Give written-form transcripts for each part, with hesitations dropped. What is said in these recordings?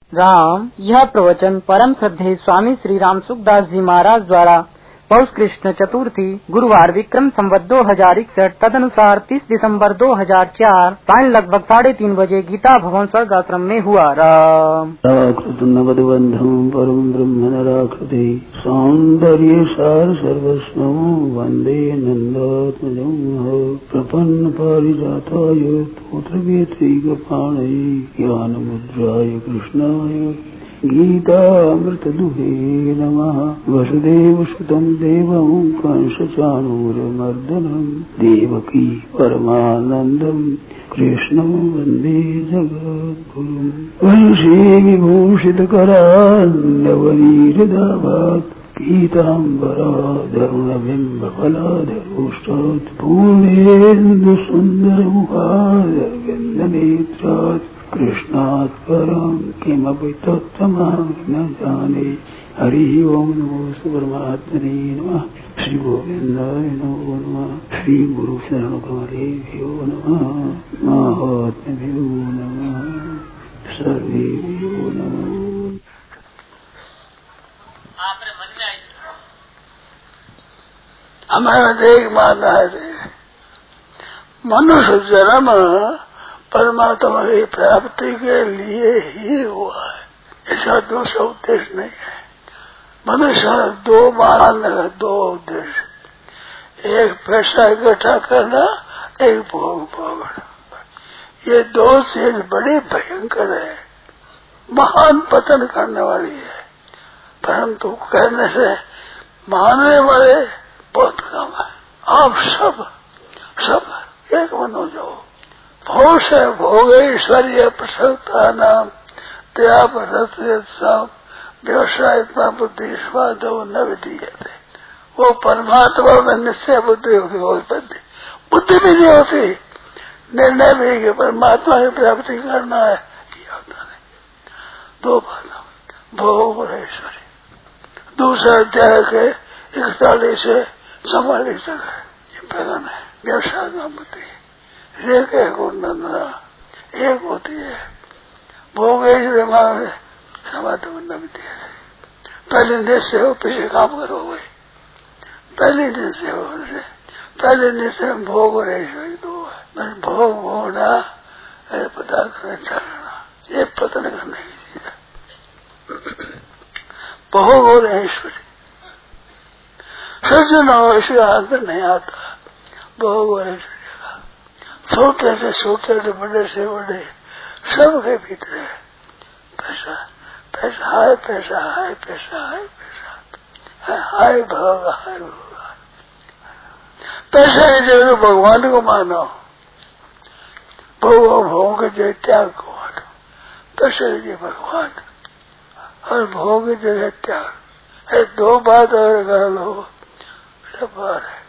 राम। यह प्रवचन परम श्रद्धेय स्वामी श्री राम सुखदास जी महाराज द्वारा पौष कृष्ण चतुर्थी गुरुवार विक्रम संवत 2061 तदनुसार 30 दिसंबर 2004 सायं लगभग 3:30 बजे गीता भवन स्वर्ग आश्रम में हुआ। राम नवकृतनवद्बन्धं परम ब्रह्म नराकृते सौन्दर्य सार सर्वस्व वन्दे नन्दात्मजं प्रपन्न पारिजाताय पुत्रवेत्रैकपाणये ज्ञानमुद्राय कृष्णाय गीतामृतदुहे नमः। वसुदेवसुतं देवं कंसचाणूरमर्दनं देवकी परमानन्दं कृष्णं वन्दे जगद्गुरुं। वंशीविभूषितकरान्नवनीरदाभात् पीताम्बराधरुणबिम्बफलाधरोष्टात् पूर्णेन्दुसुन्दरमुखारविन्दनेत्रात् कृष्णात् परं किमपि तत्त्वमहं न जाने। हरि ओम नमो परमात्मने नमः। श्री गोविंदाय नमो नमः। श्री गुरु शरण कमलेभ्यो नमः। महात्म्यो नमः। सर्वेभ्यो नमः। हमारा देख मानना है मनुष्य जन्म परमात्मा की प्राप्ति के लिए ही हुआ है, इसका दूसरा उद्देश्य नहीं है। मनुष्य दो मान है, दो उद्देश्य, एक पैसा इकट्ठा करना, एक भोग भोगना। ये दो चीज बड़ी भयंकर है, महान पतन करने वाली है। परंतु कहने से मानने वाले बहुत कम है। आप सब एक मन हो जाओ। भोग से भोग ऐश्वर्य प्रसन्नता नाम त्याग रथ व्यवसाय बुद्धि स्वाद न विधीयते। वो परमात्मा में निश्चय बुद्धि बुद्धि भी नहीं होती, निर्णय भी कि परमात्मा की प्राप्ति करना है, किया होता नहीं। दो बात, भोग और ऐश्वर्य। दूसरा अध्याय के 41 से 44 तक है, ये प्रधान है। व्यवसाय बुद्धि रेखे गुणना एक होती है, भोग समाधि विधि। पहले निश्चय हो, पीछे काम करोगे। पहले निश्चय हो, पहले निश्चय भोग और ऐश्वर्य दो है। भोग भोगना, पदार्थ में चलना, ये पतन करने की चीज है। भोग और ऐश्वर्य सज्जन हो, इसका हाथ में नहीं आता। भोग और ऐश्वर्य का छोटे से छोटे, बड़े से बड़े, सबके भीतर है पैसा। पैसा है, पैसा है, पैसा है, पैसा हाय भोग, हाय भोग। पैसे की जगह भगवान को मानो, भोग के जगह त्याग को मानो। पैसे की जगह भगवान और भोग की जगह त्याग है। दो बात और कर लो, सब बात है।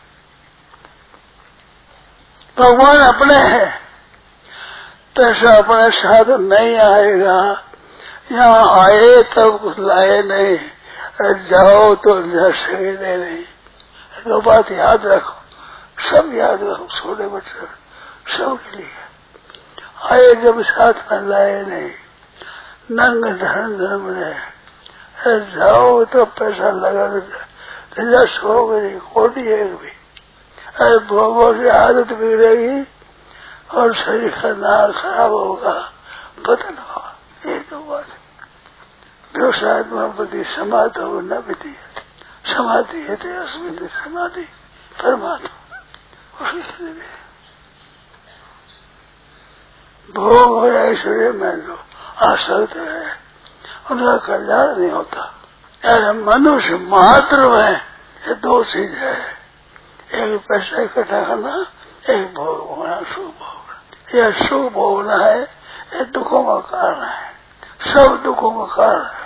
भगवान अपने हैं, पैसा अपने साथ नहीं आएगा। यहाँ आए तब कुछ लाए नहीं, जाओ तो जा सके नहीं। तो बात याद रखो, सब याद रखो, छोटे बच्चे सबके लिए। आए जब साथ में लाए नहीं, नंग धर्म ने जाओ तो पैसा लगा जा सो गई कोटी एक भी। अरे भोगों से आदत बिगड़ेगी और शरीर का नाक खराब होगा, पतन होगा। ये तो बात है। व्यवसाय बुद्धि समाधि हो न विधि, समाधि है अस्मिन समाधि परमात्मा। भोग हो ऐश्वर्य में जो आसक्त है, उनका कल्याण नहीं होता। मनुष्य मात्र में ये दो चीज है, एक पैसा इकट्ठा करना, एक भोग होना, सुख भोगना। यह सुख भोगना है, ये दुखों का कारण है, सब दुखों का कारण है।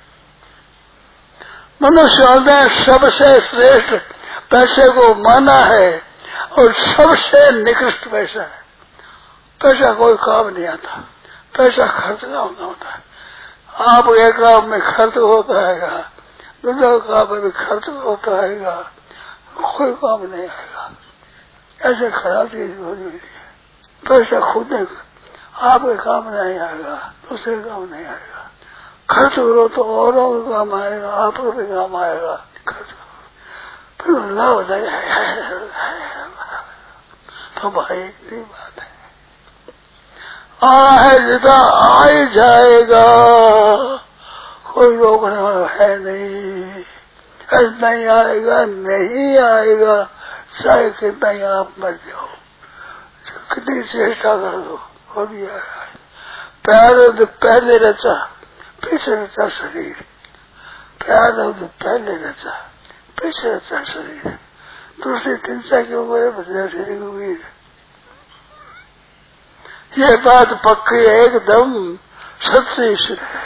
मनुष्य ने सबसे श्रेष्ठ पैसे को माना है और सबसे निकृष्ट पैसा है। पैसा कोई काम नहीं आता, पैसा खर्च का होता है। आप एक काम में खर्च होता है, दूसरे काम में भी खर्च होता है, कोई काम नहीं आएगा। ऐसे खराब चीज हो रही है। पैसा खुद आपके काम नहीं आएगा, दूसरे काम नहीं आएगा। खर्च करो तो औरों का काम आएगा, आपका भी काम आएगा। खर्च करो फिर लाभ हो जाएगा। तो भाई इतनी बात है, है जितना आ ही जाएगा, कोई रोकने वाला है नहीं। नहीं आएगा, नहीं आएगा, चाहे कितना ही आप मर जाओ, कितनी चेष्टा कर दो, और भी आएगा। प्यार पहले रचा, पीछे रचा शरीर। प्यार पहले रचा, पीछे रचा शरीर। दूसरी चिंता क्यों करे, बदला शरीर हुई। ये बात पक्की है एकदम, सच्ची है।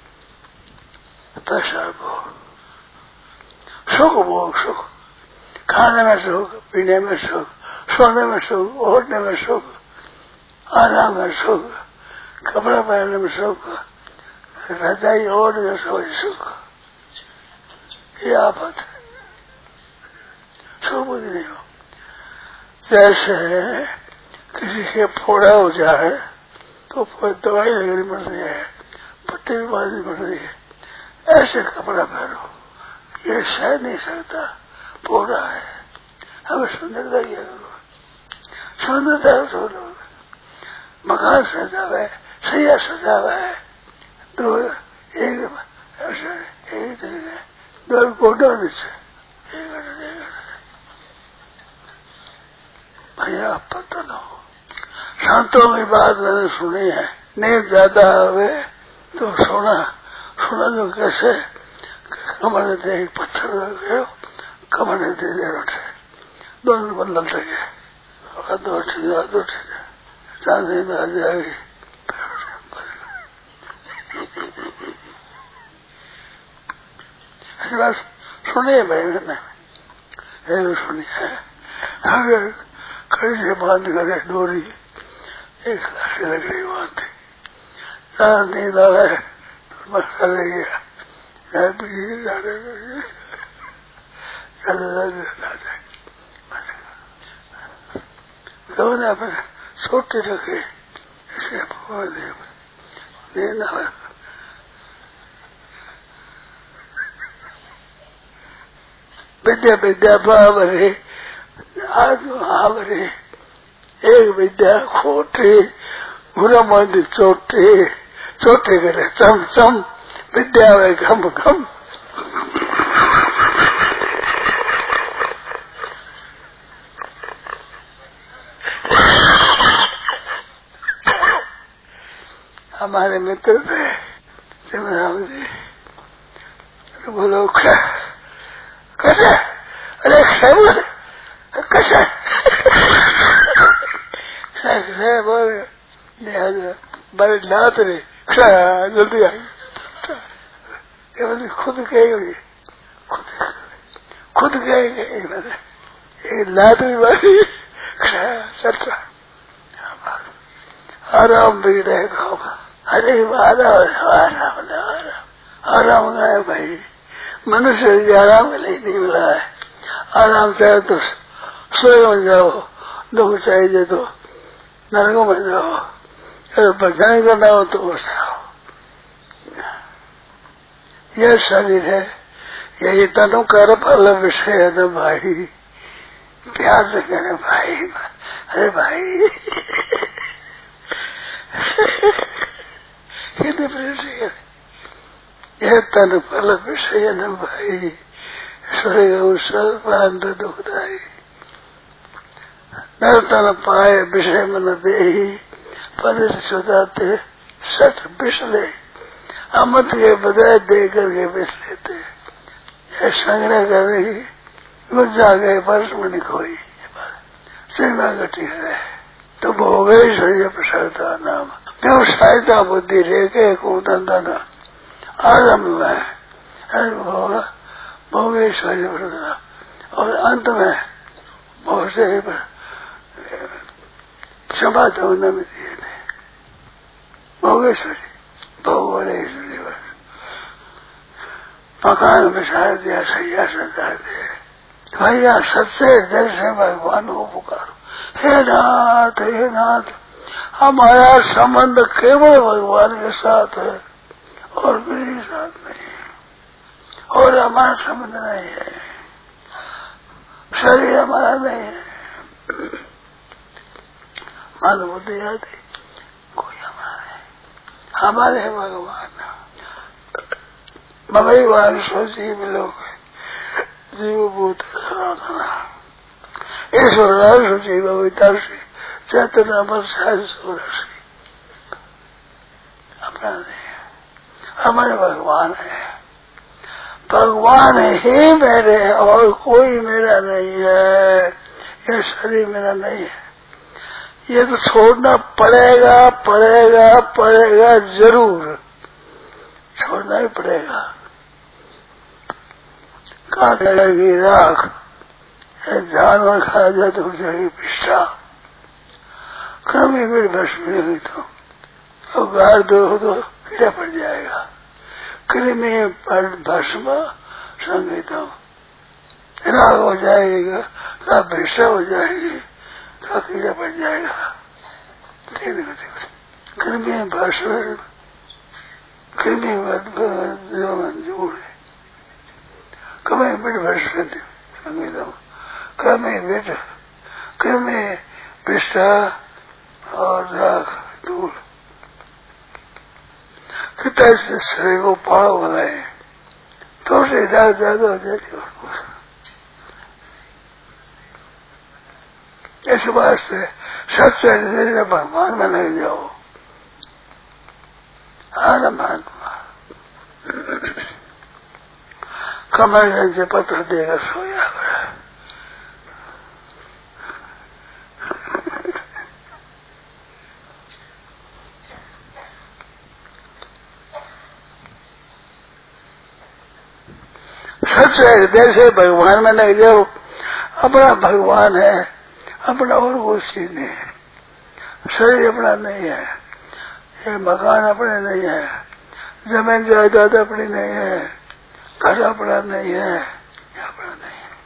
सुख भोग, सुख खाने में सुख, पीने में सुख, सोने में सुख, ओढ़ने में सुख, आराम में सुख, कपड़ा पहनने में सुख, रजाई ओढ़ के सोए सुख। ये आफत है, सुख नहीं हो। जैसे किसी के फोड़ा हो जाए तो दवाई लगनी पड़ रही है, पट्टी भी बांधनी पड़ रही है, ऐसे कपड़ा पहनो, ये सह नहीं सकता, फोड़ा है। हमें सुंदरता किया करो, सुंदरता सो लोग मकान सजावे, सैया सजावे, दो एक तरीके दो कोटो नीचे भैया पता न हो। संतों की बात मैंने सुनी है, नींद ज्यादा आवे तो सोना जो कैसे कमर दे पत्थर गए, कमर दे उठे, दोनों बदल सके, दो चांदी में आ जाएगी। ऐसी बात सुनी है भाई मैंने, सुनी है। अगर कड़ी से बांध करे डोरी, एक लाठी लग रही बांधती, चार नींद आ रहा है तो मसा ले गया, ने अपने छोटे रखे ऐसे विद्या विद्या बावरे आवरे, एक विद्या खोटे बुरा मंदिर चोटे, चोटे करे चम चम, विद्या वे घम घम। हमारे मित्र थे सिमराम जी, तो बोलो कैसे, अरे कैसे बोले बड़े लात रे, जल्दी आई। खुद कहेंगे, खुद कहेंगे, लात भी बड़ी चलता आराम भी रहेगा। अरे आराम है भाई, मनुष्य आराम के लिए नहीं मिला है। आराम चाहे तो सोए जाओ, दुख चाहिए तो नरकों में जाओ, अगर भजन करना हो तो बस आओ। यह शरीर है, यही तनु कर फल विषय है न भाई, प्यार से कहे भाई, अरे भाई कितने प्रेम से कहे, यह तनु फल विषय न भाई, स्वर्ग सर्वांत दुखदाई, नर तन पाए विषय मन दे, पर सुधाते सठ बिसले, अमत के बजाय दे करके बिस लेते। यह संग्रह करने की गुज्जा गए वर्ष में नहीं खोई, सीमा घटी है तो भोगे सही प्रसादता नाम, व्यवसायता बुद्धि रेखे को धंधा न आरम्भ में भोगेश्वरी और अंत में बहुत से क्षमा तो न मिलती है। भोगेश्वरी भोगेश्वरी मकान बिछा दिया, सैया सजा दे, भैया सच्चे दिल से भगवान को पुकारो, हे नाथ हमारा संबंध केवल भगवान के साथ है और किसी के साथ नहीं, और हमारा संबंध नहीं है, शरीर हमारा नहीं है, मन बुद्धि आदि कोई हमारा नहीं, हमारे है भगवान। भगवान स्वजीव लोग जीव भूत सनातना ईश्वर जीव विताशी चैतन्य सोरसी अपना नहीं, हमारे भगवान है। भगवान ही मेरे और कोई मेरा नहीं है, ये शरीर मेरा नहीं है। ये तो छोड़ना पड़ेगा पड़ेगा पड़ेगा, जरूर छोड़ना ही पड़ेगा। कहाँ जाएगी राख, जानवर खा जाए तो हो जाएगी पिष्ठा, कभी भी भस्म नहीं तो गाड़ दो तो कीड़ा पड़ जाएगा। कृमि पर भस्म संगीतम, राग हो जाएगा का पिष्ठा हो जाएगी का कीड़ा पड़ जाएगा। कृमि भस्म कृमि जोड़ कमे बिट भस्म संगीतम, कमे बिट कृमि पिष्ठा और राख धूल कितना से शरीर को पाड़ो बनाए तो से ज्यादा हो जाती है। इस बात से सच्चे भगवान में नहीं जाओ। महात्मा कमर से पत्र देगा सोया सच्चे हृदय से भगवान में लग जाओ। अपना भगवान है, अपना और कोई चीज नहीं है। शरीर अपना नहीं है, ये मकान अपने नहीं है, जमीन जायदाद अपनी नहीं है, घर अपना नहीं है, अपना नहीं है।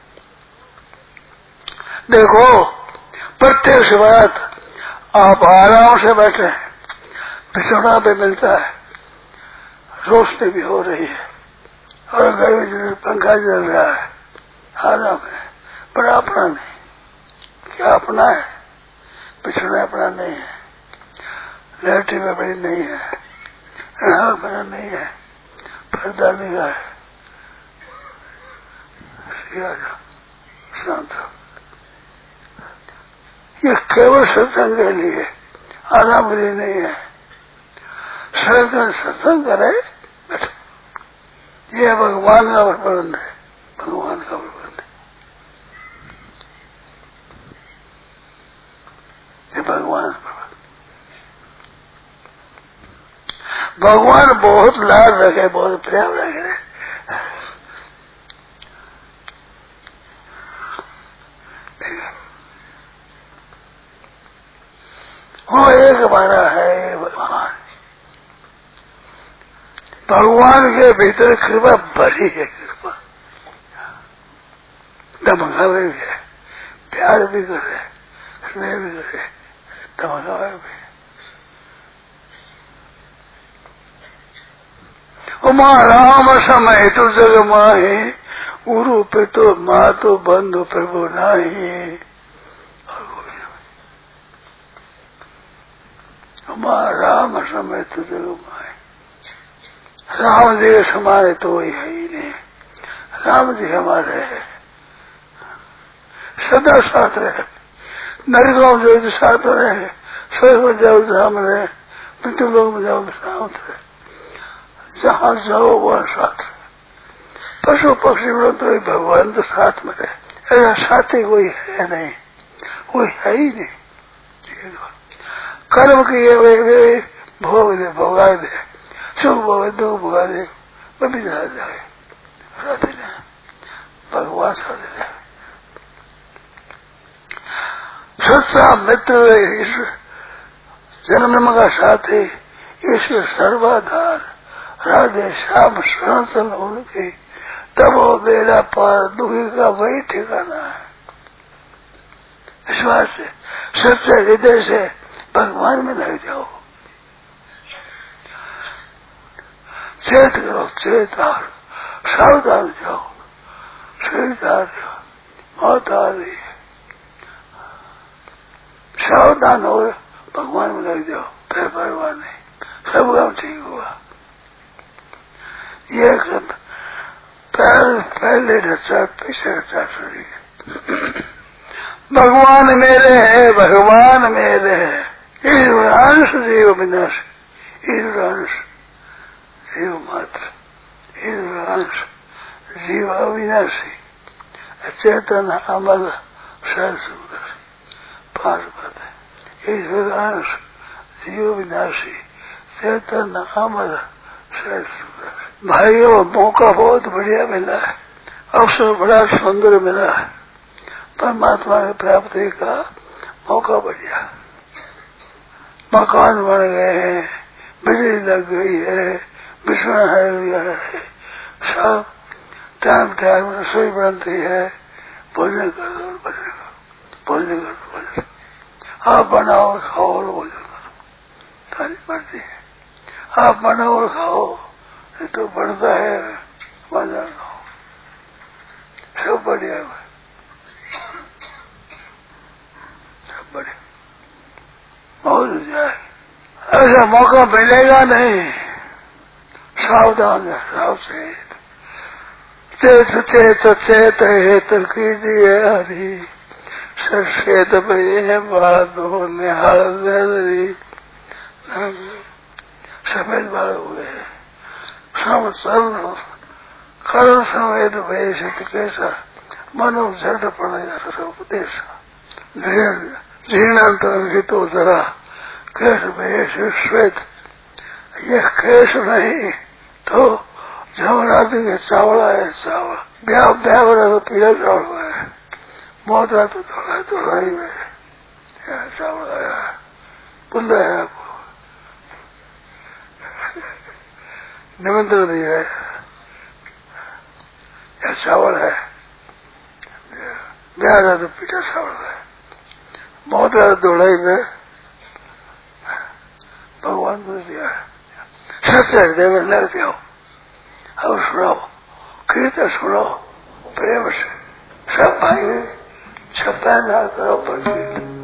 देखो प्रत्यक्ष बात, आप आराम से बैठे, बिछौना पे मिलता है, रोशनी भी हो रही है और घर में पंखा चल रहा है, आराम है, पर अपना नहीं। क्या अपना है? बिछौना अपना नहीं है, लैट्रिन अपनी नहीं है, अपना नहीं है, पर्दा लगा है, शांत। ये केवल सत्संग के लिए, आराम के लिए नहीं है। सत्संग करे बैठो, ये भगवान का प्रबंध है, भगवान का प्रबंध है, ये भगवान का प्रबंध। भगवान बहुत लाड रखे, बहुत प्रेम रखे। वो एक हमारा है भगवान। भगवान के भीतर कृपा भरी है, कृपा धमकावे भी है, प्यार भी करे, स्नेह भी करे, धमकावे भी। उमा राम समय तो जग माही, उरु पे तो माँ तो बंधु प्रभु नाही। उमा राम समय तो जग माही, राम जी के समान तो वही है ही नहीं। राम जी हमारे है, सदा साथ रहे, नरकों में जो साथ रहे, स्वर्ग में जाओ धाम रहे, मृत्यु लोक में जाओ साथ रहे, जहाँ जाओ वहाँ साथ रहे। पशु पक्षी में तो भगवान तो साथ में रहे, ऐसा साथी कोई है नहीं, कोई है ही नहीं। कर्म किए वे भोग दे, भोगा दे, सुख भोग दुख भोगा दे, वो भी जाए साथ ही जाए, भगवान साथ ही जाए। सच्चा मित्र ईश्वर, जन्म का साथी ईश्वर सर्वाधार, राधे श्याम शरण सन उनके, तब वो बेड़ा पार दुखी का वही ठिकाना है। विश्वास से सच्चे हृदय से भगवान में लग जाओ। चेत करो, चेतार, सावधान जाओ, शरीर आ रही हो, मौत आ रही है, सावधान हो, भगवान में लग जाओ, फिर भगवान नहीं, सब काम ठीक हुआ। ये पहले रचा पीछे रचा शरीर। भगवान मेरे है, भगवान मेरे है, ईश्वर अंश जीव विनाश, ईश्वर अंश जीव मात्र, ईश्वर अंश जीव अविनाशी, चेतन अमल सहसूर, 5 बातें। ईश्वर अंश जीव विनाशी, चेतन अमल सहसूर। भाइयों, मौका बहुत बढ़िया मिला है, अवसर बड़ा सुंदर मिला है, परमात्मा की प्राप्ति का मौका बढ़िया। मकान बन गए हैं, बिजली लग गई है, बिछड़ा है, सब टाइम टाइम रसोई बनती है, भोजन कर दो, भोजन करो, भोजन करो, भोजन आप बनाओ और खाओ और भोजन करो, खानी पड़ती है। आप बनाओ और खाओ, ये तो बढ़ता है, बना खाओ, सब बढ़िया है, सब बढ़िया, बहुत जाए। ऐसा मौका मिलेगा नहीं, सावधान है, सावचेत, चेत चेत चेत हेत कीजिए हरी, सचेत भय बादो निहाल दरी। सफेद बाल हुए, सब कर्म समेत भय सिद्ध कैसा, मनो झट पड़ेगा उपदेश, जीर्णांतर हितो जरा, केश भय श्वेत, ये केश नहीं तो जमराज के चावड़ा है, चावड़ा ब्याह वाला तो पीला चावड़ा है, मोटा तो धोलाई में चावड़ा है, बुल्ला है, आपको निमंत्रण दिया है, यह चावल है, ब्याह तो पीला चावल है, मोटा धोलाई में भगवान को दिया है। सच्चे हृदय में लग जाओ, अब सुनाओ, कीर्तन सुनो प्रेम से, सब भाई छप्पा ना करो पर